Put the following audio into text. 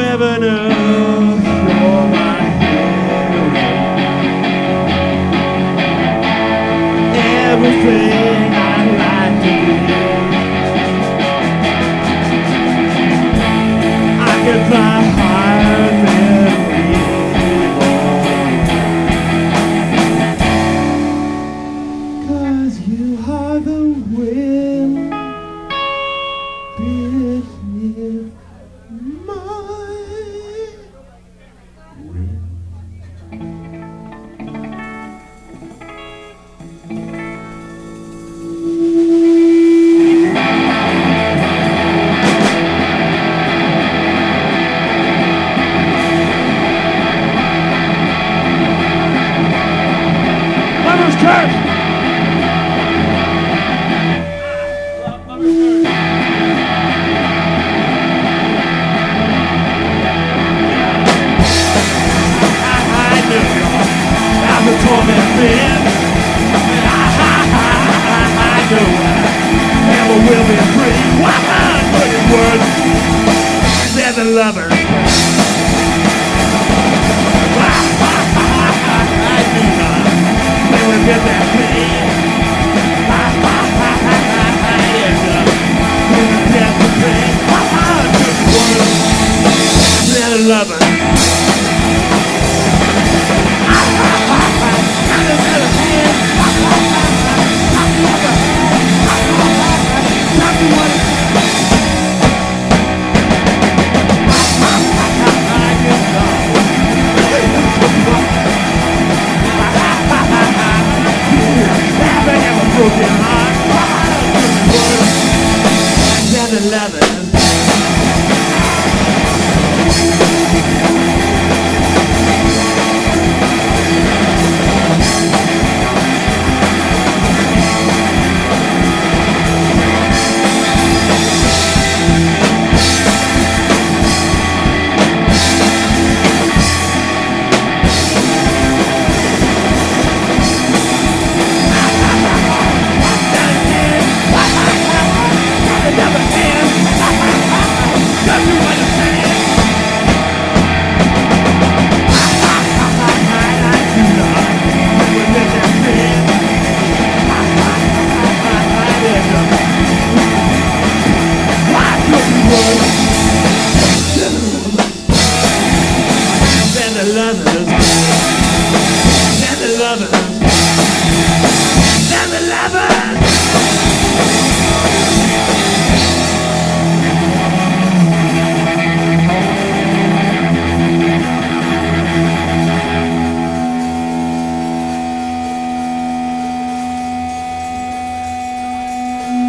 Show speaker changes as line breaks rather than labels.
never knew you're my hero. Everything I'd like to be. I can fly higher than we. 'Cause you are the wind beneath my wings. Mother's Church! Torment been. I know I never will be free. Why put in words? They're the lovers. I knew not. They would get that.